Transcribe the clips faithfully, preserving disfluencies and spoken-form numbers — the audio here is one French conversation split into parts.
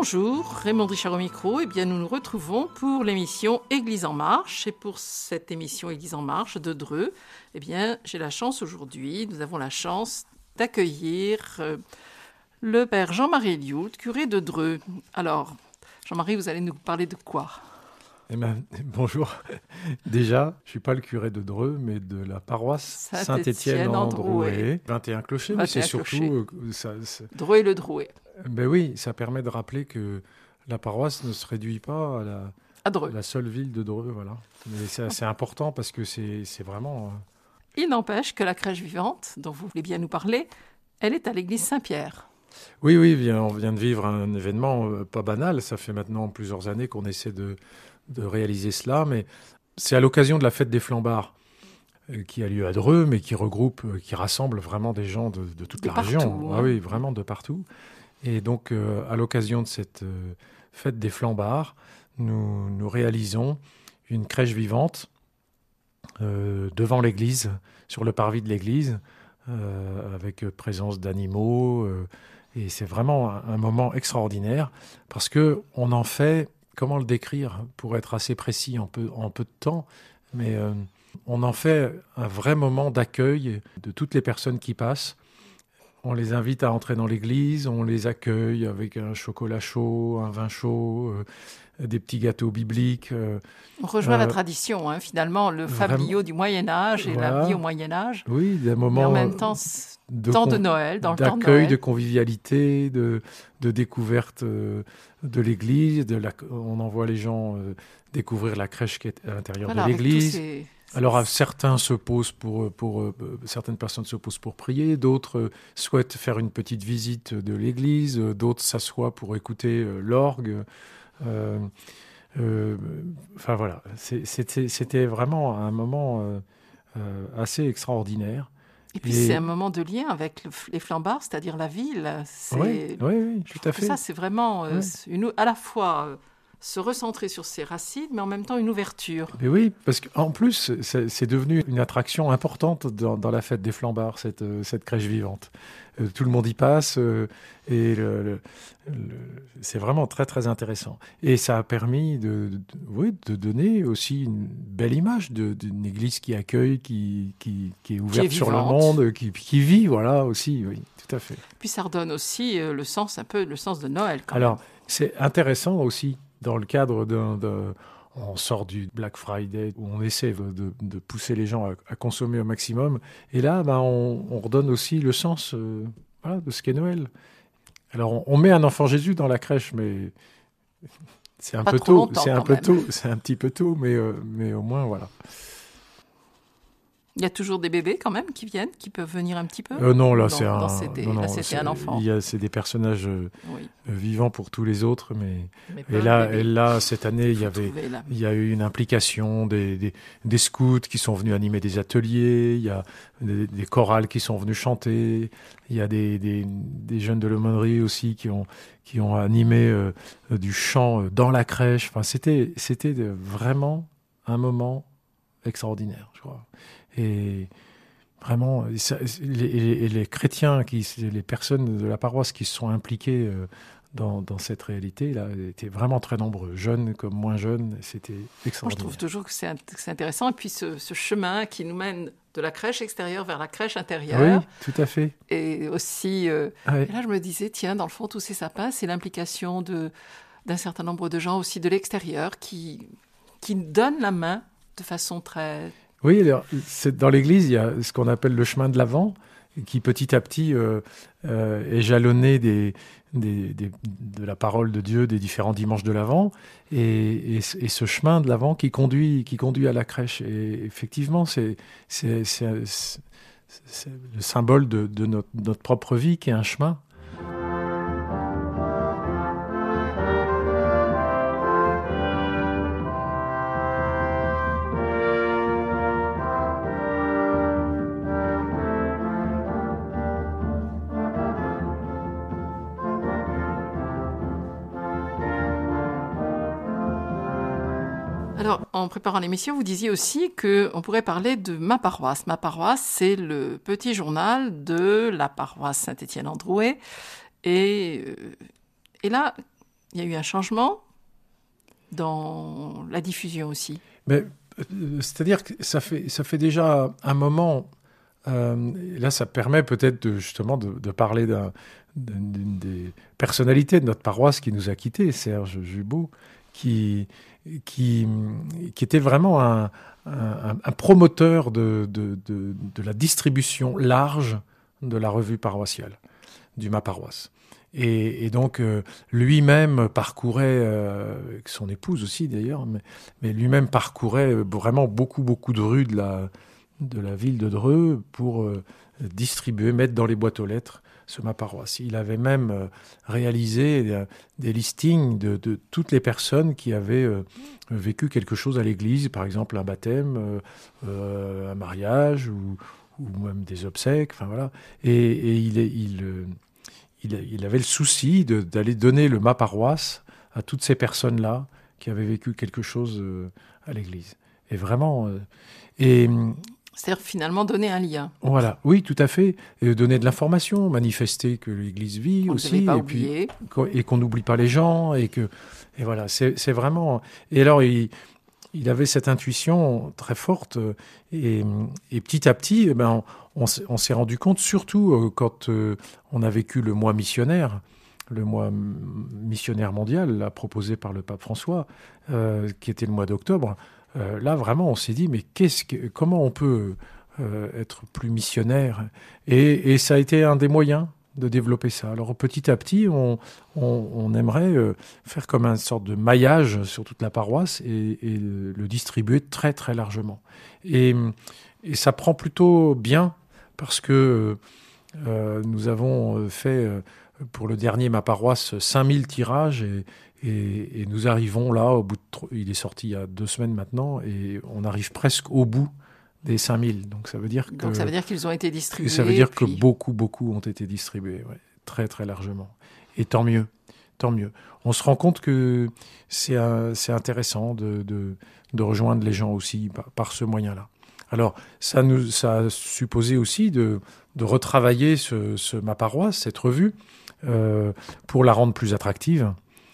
Bonjour, Raymond Richard au micro. Eh bien, nous nous retrouvons pour l'émission Église en marche. Et pour cette émission Église en marche de Dreux, eh bien, j'ai la chance aujourd'hui, nous avons la chance d'accueillir euh, le père Jean-Marie Lioult, curé de Dreux. Alors, Jean-Marie, vous allez nous parler de quoi ? Eh ben, bonjour. Déjà, je ne suis pas le curé de Dreux, mais de la paroisse Saint-Étienne-en-Drouais. vingt et un clochers, mais c'est surtout... Euh, ça, c'est... Dreux et le Drouais. Ben oui, ça permet de rappeler que la paroisse ne se réduit pas à la, à Dreux. la seule ville de Dreux. Voilà. Mais c'est assez important parce que c'est, c'est vraiment... Euh... Il n'empêche que la crèche vivante, dont vous voulez bien nous parler, elle est à l'église Saint-Pierre. Oui, oui, on vient de vivre un événement euh, pas banal. Ça fait maintenant plusieurs années qu'on essaie de... de réaliser cela, mais c'est à l'occasion de la fête des Flambards euh, qui a lieu à Dreux, mais qui regroupe, euh, qui rassemble vraiment des gens de, de toute de la partout, région. Hein. Ah oui, vraiment de partout. Et donc, euh, à l'occasion de cette euh, fête des Flambards, nous, nous réalisons une crèche vivante euh, devant l'église, sur le parvis de l'église, euh, avec présence d'animaux. Euh, et c'est vraiment un, un moment extraordinaire parce qu'on en fait... Comment le décrire pour être assez précis en peu, en peu de temps, mais euh, on en fait un vrai moment d'accueil de toutes les personnes qui passent. On les invite à entrer dans l'église, on les accueille avec un chocolat chaud, un vin chaud, euh, des petits gâteaux bibliques. Euh, on rejoint euh, la tradition, hein, finalement, le fabliau du Moyen-Âge et voilà. La vie au Moyen-Âge. Oui, des moments... Mais en même temps... De temps con- de Noël, dans le temps de Noël. D'accueil, de convivialité, de, de découverte euh, de l'église. De la, on envoie les gens euh, découvrir la crèche qui est à l'intérieur voilà, de l'église. Ces... Alors certains se posent pour, pour euh, certaines personnes se posent pour prier, d'autres euh, souhaitent faire une petite visite de l'église, euh, d'autres s'assoient pour écouter euh, l'orgue. Euh, euh, enfin voilà, c'est, c'était, c'était vraiment un moment euh, euh, assez extraordinaire. Et puis, et... c'est un moment de lien avec le, les Flambards, c'est-à-dire la ville. C'est... Oui, oui, oui, tout à fait. Ça, c'est vraiment euh, oui. une, à la fois euh, se recentrer sur ses racines, mais en même temps une ouverture. Mais oui, parce qu'en plus, c'est, c'est devenu une attraction importante dans, dans la fête des Flambards, cette, cette crèche vivante. Euh, tout le monde y passe euh, et le, le, le, c'est vraiment très, très intéressant. Et ça a permis de, de, oui, de donner aussi une belle image de, d'une église qui accueille, qui, qui, qui est ouverte qui est sur le monde, qui, qui vit, voilà, aussi, oui, tout à fait. Puis ça redonne aussi euh, le sens, un peu le sens de Noël, quand Alors, même. c'est intéressant aussi, dans le cadre d'un... d'un on sort du Black Friday où on essaie de, de pousser les gens à, à consommer au maximum. Et là, ben, on, on redonne aussi le sens euh, voilà, de ce qu'est Noël. Alors, on, on met un enfant Jésus dans la crèche, mais c'est un Pas peu trop tôt. C'est un peu même. tôt. C'est un petit peu tôt, mais, euh, mais au moins, voilà. Il y a toujours des bébés quand même qui viennent, qui peuvent venir un petit peu. Euh, non, là, non, c'est un. Non, c'était, non, non, là, c'était c'est, un enfant. Il y a, c'est des personnages euh, oui. vivants pour tous les autres, mais. mais et là, et là, cette année, il y avait, il y a eu une implication des, des, des scouts qui sont venus animer des ateliers. Il y a des, des chorales qui sont venus chanter. Il y a des, des, des jeunes de l'aumônerie aussi qui ont, qui ont animé euh, du chant dans la crèche. Enfin, c'était, c'était vraiment un moment extraordinaire, je crois. Et vraiment, ça, les, les chrétiens, qui, les personnes de la paroisse qui se sont impliquées euh, dans, dans cette réalité-là étaient vraiment très nombreux, jeunes comme moins jeunes, c'était extraordinaire. Moi, je trouve toujours que c'est, c'est intéressant. Et puis ce, ce chemin qui nous mène de la crèche extérieure vers la crèche intérieure. Oui, tout à fait. Et aussi, euh, ouais. et là je me disais, tiens, dans le fond, tous ces sapins, c'est l'implication de, d'un certain nombre de gens aussi de l'extérieur qui, qui donnent la main de façon très... Oui, alors, c'est, dans l'église, il y a ce qu'on appelle le chemin de l'Avent, qui petit à petit euh, euh, est jalonné des, des, des, de la parole de Dieu des différents dimanches de l'Avent, et, et, et ce chemin de l'Avent qui conduit, qui conduit à la crèche. Et effectivement, c'est, c'est, c'est, c'est, c'est le symbole de, de notre, notre propre vie qui est un chemin. Alors, en préparant l'émission, vous disiez aussi qu'on pourrait parler de Ma Paroisse. Ma Paroisse, c'est le petit journal de la paroisse Saint-Étienne-en-Drouais. Et, et là, il y a eu un changement dans la diffusion aussi. Mais, euh, c'est-à-dire que ça fait, ça fait déjà un moment, euh, là ça permet peut-être de, justement de, de parler d'un, d'une des personnalités de notre paroisse qui nous a quittés, Serge Jubot, qui, qui, qui était vraiment un, un, un promoteur de, de, de, de la distribution large de la revue paroissiale, du Ma Paroisse. Et, et donc, euh, lui-même parcourait, euh, son épouse aussi d'ailleurs, mais, mais lui-même parcourait vraiment beaucoup, beaucoup de rues de la, de la ville de Dreux pour euh, distribuer, mettre dans les boîtes aux lettres ce Ma Paroisse. Il avait même euh, réalisé des, des listings de, de toutes les personnes qui avaient euh, vécu quelque chose à l'église, par exemple un baptême, euh, euh, un mariage ou, ou même des obsèques, enfin voilà. Et, et il, il, il, il avait le souci de, d'aller donner le Ma Paroisse à toutes ces personnes-là qui avaient vécu quelque chose euh, à l'église. Et vraiment... Euh, et, c'est-à-dire finalement donner un lien. Voilà, oui, tout à fait. Et donner de l'information, manifester que l'Église vit on aussi, pas et oublier. puis et qu'on n'oublie pas les gens, et que et voilà, c'est, c'est vraiment. Et alors il, il avait cette intuition très forte, et, et petit à petit, eh ben, on, on, s'est, on s'est rendu compte, surtout quand euh, on a vécu le mois missionnaire, le mois missionnaire mondial, là, proposé par le pape François, euh, qui était le mois d'octobre. Euh, là, vraiment, on s'est dit, mais qu'est-ce que, comment on peut euh, être plus missionnaire ? et, et ça a été un des moyens de développer ça. Alors, petit à petit, on, on, on aimerait euh, faire comme une sorte de maillage sur toute la paroisse et, et le, le distribuer très, très largement. Et, et ça prend plutôt bien parce que euh, nous avons fait, pour le dernier Ma Paroisse, cinq mille tirages et Et, et nous arrivons là, au bout de tro- il est sorti il y a deux semaines maintenant, et on arrive presque au bout des cinq mille. Donc ça veut dire que Donc ça veut dire qu'ils ont été distribués. Ça veut dire puis... que beaucoup, beaucoup ont été distribués, ouais, très, très largement. Et tant mieux, tant mieux. On se rend compte que c'est, un, c'est intéressant de, de, de rejoindre les gens aussi par, par ce moyen-là. Alors, ça, nous, ça a supposé aussi de, de retravailler ce, ce Ma Paroisse, cette revue, euh, pour la rendre plus attractive.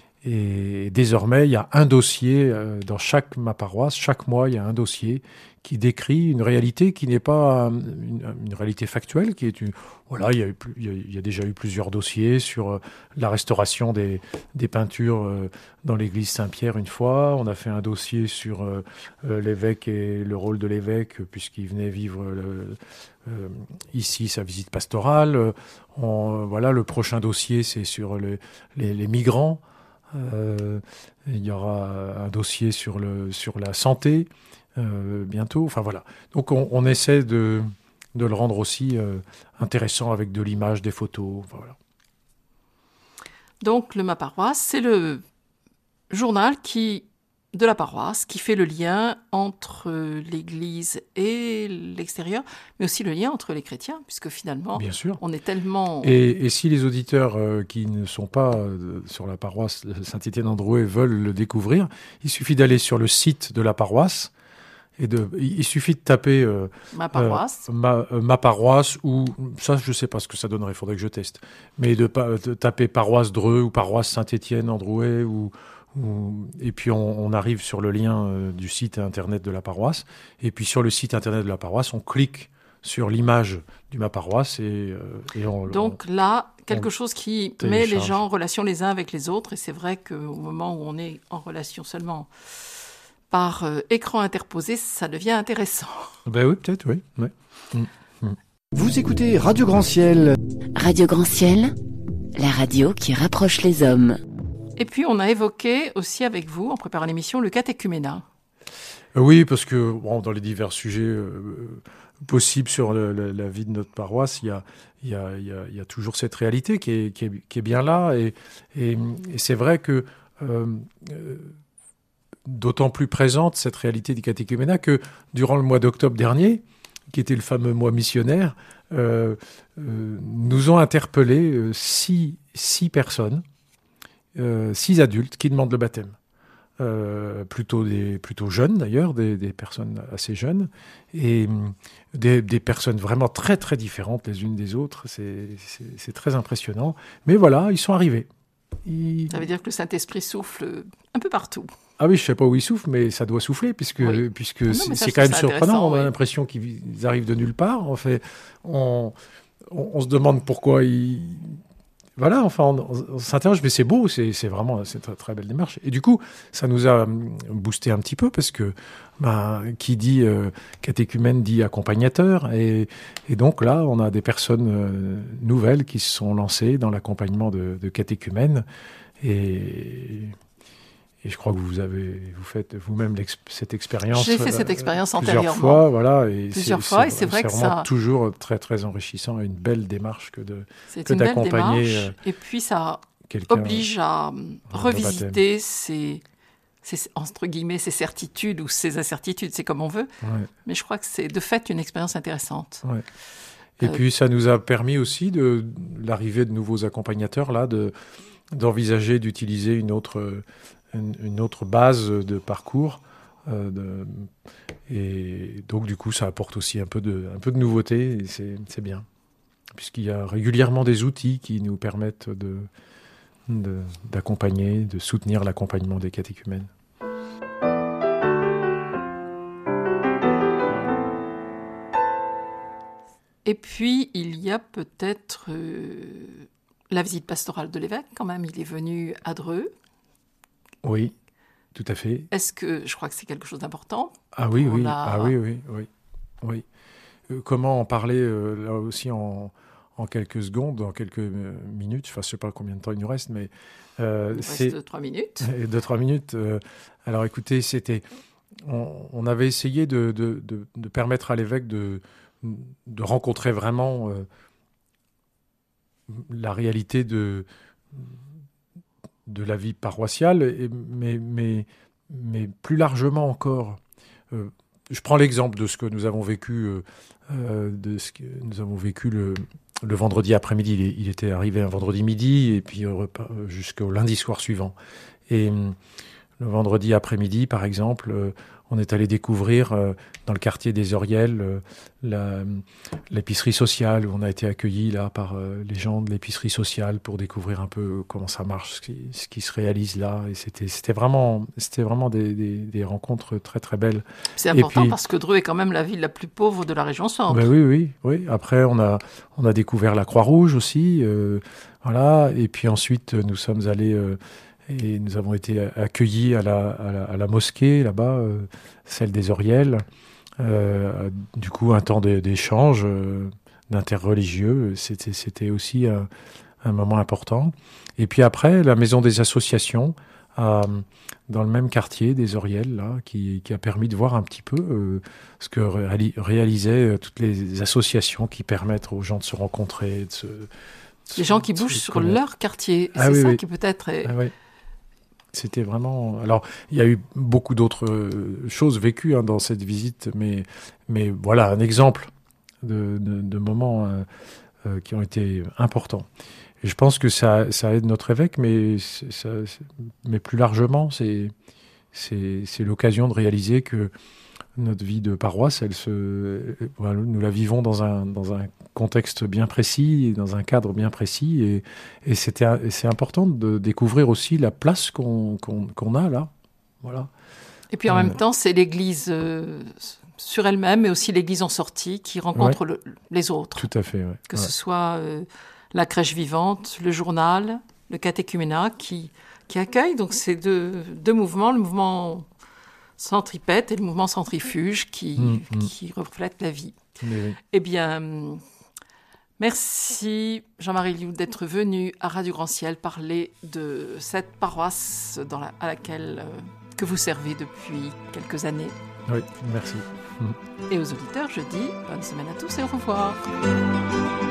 Et désormais, il y a un dossier dans chaque Ma Paroisse. Chaque mois, il y a un dossier qui décrit une réalité qui n'est pas une, une réalité factuelle, qui est une... Voilà, il y, a eu, il, y a, il y a déjà eu plusieurs dossiers sur la restauration des, des peintures dans l'église Saint-Pierre une fois. On a fait un dossier sur l'évêque et le rôle de l'évêque, puisqu'il venait vivre le, euh, ici sa visite pastorale. On, voilà, le prochain dossier, c'est sur le, les, les migrants. Euh, il y aura un dossier sur, le, sur la santé euh, bientôt. Enfin voilà. Donc on, on essaie de, de le rendre aussi euh, intéressant avec de l'image, des photos. Enfin, voilà. Donc le Ma Paroisse, c'est le journal qui, de la paroisse qui fait le lien entre l'Église et l'extérieur, mais aussi le lien entre les chrétiens, puisque finalement, bien sûr, on est tellement... Et, et si les auditeurs euh, qui ne sont pas euh, sur la paroisse de Saint-Étienne-en-Drouais veulent le découvrir, il suffit d'aller sur le site de la paroisse, et de, il suffit de taper euh, ma paroisse, euh, ma, euh, ma paroisse, ou ça je ne sais pas ce que ça donnerait, il faudrait que je teste, mais de, de taper paroisse Dreux ou paroisse Saint-Étienne-en-Drouais, ou et puis on, on arrive sur le lien euh, du site internet de la paroisse, et puis sur le site internet de la paroisse, on clique sur l'image du Ma Paroisse et, euh, et on... Donc on, là, quelque chose qui télécharge. met les gens en relation les uns avec les autres, et c'est vrai qu'au moment où on est en relation seulement par euh, écran interposé, ça devient intéressant. Ben oui, peut-être, oui. oui. Mmh. Mmh. Vous écoutez Radio Grand Ciel. Radio Grand Ciel, la radio qui rapproche les hommes. Et puis, on a évoqué aussi avec vous, en préparant l'émission, le catéchuménat. Oui, parce que bon, dans les divers sujets euh, possibles sur le, le, la vie de notre paroisse, il y a, il y a, il y a, il y a toujours cette réalité qui est, qui est, qui est bien là. Et, et, et c'est vrai que euh, euh, d'autant plus présente cette réalité du catéchuménat que durant le mois d'octobre dernier, qui était le fameux mois missionnaire, euh, euh, nous ont interpellé euh, six, six personnes, euh, six adultes qui demandent le baptême. Euh, plutôt, des, plutôt jeunes d'ailleurs, des, des personnes assez jeunes, et des, des personnes vraiment très très différentes les unes des autres, c'est, c'est, c'est très impressionnant. Mais voilà, ils sont arrivés. il... Ça veut dire que le Saint-Esprit souffle un peu partout. Ah oui, je ne sais pas où il souffle, mais ça doit souffler, puisque, oui. puisque non, c'est, ça, c'est quand même ça surprenant. On a oui. l'impression qu'ils arrivent de nulle part. En fait, on, on, on se demande pourquoi ils... Voilà, enfin, on, on s'interroge, mais c'est beau, c'est, c'est vraiment c'est une très, très belle démarche. Et du coup, ça nous a boosté un petit peu, parce que ben, qui dit euh, catéchumène dit accompagnateur. Et, et donc là, on a des personnes euh, nouvelles qui se sont lancées dans l'accompagnement de, de catéchumènes. Et... Et je crois que vous avez, vous faites vous-même cette expérience. J'ai fait cette expérience euh, antérieurement. Plusieurs fois, voilà. Et plusieurs c'est, fois, c'est, et c'est vrai c'est que vraiment ça. toujours très très enrichissant et une belle démarche que de. C'est que une belle d'accompagner, démarche. euh, Et puis ça quelqu'un, oblige à euh, revisiter ses, ses entre guillemets ses certitudes ou ses incertitudes, c'est comme on veut. Ouais. Mais je crois que c'est de fait une expérience intéressante. Ouais. Et euh, puis ça nous a permis aussi de l'arrivée de nouveaux accompagnateurs là, de d'envisager d'utiliser une autre. une autre base de parcours. Euh, de, et donc, du coup, ça apporte aussi un peu de, un peu de nouveauté et c'est, c'est bien. Puisqu'il y a régulièrement des outils qui nous permettent de, de, d'accompagner, de soutenir l'accompagnement des catéchumènes. Et puis, il y a peut-être euh, la visite pastorale de l'évêque, quand même. Il est venu à Dreux. Oui, tout à fait. Est-ce que, je crois que c'est quelque chose d'important. Ah oui, oui, la... ah oui, oui, oui, oui. Euh, comment en parler euh, là aussi en, en quelques secondes, en quelques minutes. Enfin, je ne sais pas combien de temps il nous reste, mais euh, il c'est reste trois minutes. Deux trois minutes. Euh, alors, écoutez, c'était, on, on avait essayé de, de, de, de permettre à l'évêque de, de rencontrer vraiment euh, la réalité de de la vie paroissiale, et, mais, mais, mais plus largement encore. Euh, je prends l'exemple de ce que nous avons vécu, euh, de ce que nous avons vécu le, le vendredi après-midi. Il, il était arrivé un vendredi midi et puis euh, jusqu'au lundi soir suivant. Et euh, le vendredi après-midi, par exemple, euh, on est allé découvrir euh, dans le quartier des Orielles euh, la, l'épicerie sociale, où on a été accueillis là par euh, les gens de l'épicerie sociale pour découvrir un peu comment ça marche, ce qui, ce qui se réalise là. Et c'était, c'était vraiment, c'était vraiment des, des, des rencontres très très belles. C'est important puis, parce que Dreux est quand même la ville la plus pauvre de la région centre. Ben oui, oui, oui. Après, on a, on a découvert la Croix-Rouge aussi, euh, voilà. Et puis ensuite, nous sommes allés euh, et nous avons été accueillis à la, à la, à la mosquée là-bas, euh, celle des Orielles. Euh, du coup, un temps de, d'échange, euh, d'interreligieux, c'était, c'était aussi un, un moment important. Et puis après, la maison des associations, euh, dans le même quartier des Orielles, là, qui, qui a permis de voir un petit peu euh, ce que ré- réalisaient toutes les associations qui permettent aux gens de se rencontrer, de se... De les gens qui bougent sur connaître. Leur quartier, ah c'est oui, ça oui. qui peut-être est... Ah oui. C'était vraiment... Alors, il y a eu beaucoup d'autres choses vécues hein, dans cette visite, mais, mais voilà, un exemple de, de, de moments euh, euh, qui ont été importants. Et je pense que ça, ça aide notre évêque, mais, ça, mais plus largement, c'est, c'est, c'est l'occasion de réaliser que notre vie de paroisse, elle se, voilà, nous la vivons dans un, dans un contexte bien précis, dans un cadre bien précis, et, et c'était, c'est important de découvrir aussi la place qu'on, qu'on, qu'on a là. Voilà. Et puis en euh, même temps, c'est l'Église euh, sur elle-même, mais aussi l'Église en sortie qui rencontre ouais, le, les autres. Tout à fait, ouais. Que ouais. ce soit euh, la crèche vivante, le journal, le catéchuménat qui, qui accueille. Donc c'est deux, deux mouvements, le mouvement centripète et le mouvement centrifuge qui, mmh, qui mmh. reflètent la vie. Oui. Eh bien, merci Jean-Marie Lioux d'être venu à Radio Grand Ciel parler de cette paroisse dans la, à laquelle euh, que vous servez depuis quelques années. Oui, merci. Et aux auditeurs, je dis bonne semaine à tous et au revoir.